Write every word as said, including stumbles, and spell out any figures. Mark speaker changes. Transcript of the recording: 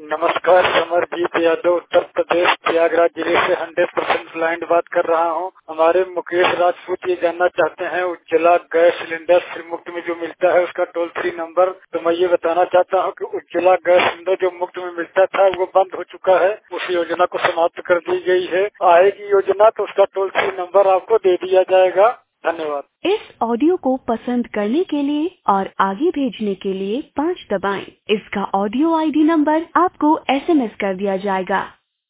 Speaker 1: नमस्कार, समरजीत यादव उत्तर प्रदेश प्रयागराज जिले से हंड्रेड परसेंट ब्लाइंड बात कर रहा हूं। हमारे मुकेश राजपूत ये जानना चाहते हैं उज्ज्वला गैस सिलेंडर फ्री मुफ्त में जो मिलता है उसका टोल फ्री नंबर। तो मैं ये बताना चाहता हूं कि उज्ज्वला गैस सिलेंडर जो मुफ्त में मिलता था वो बंद हो चुका है, उस योजना को समाप्त कर दी गई है। आएगी योजना तो उसका टोल फ्री नंबर आपको दे दिया जाएगा। धन्यवाद।
Speaker 2: इस ऑडियो को पसंद करने के लिए और आगे भेजने के लिए पाँच दबाएं। इसका ऑडियो आईडी नंबर आपको एसएमएस कर दिया जाएगा।